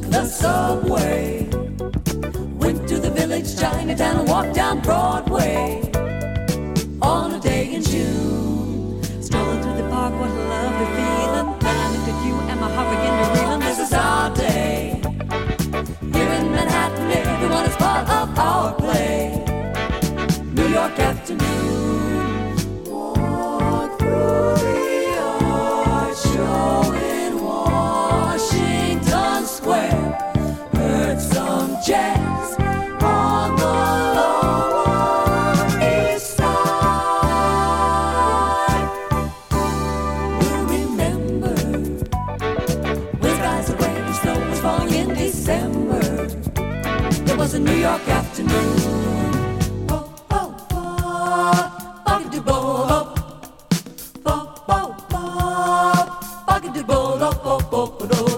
the subway. Went to the village, Chinatown, and walked down Broadway on a day in June. Strolling through the park, what a lovely feeling. Then I looked at you and my heart began to reeling. This is our day. Here in Manhattan, everyone is part of our play. New York afternoon. Walk through the art show in Washington Square. Heard some jazz on the Lower East Side. We'll remember when skies are gray and snow was falling in December. It was a New York afternoon. Oh, oh, oh, buggy-do-bo-bo. Oh, oh, oh, buggy-do-bo-bo-bo-bo-bo.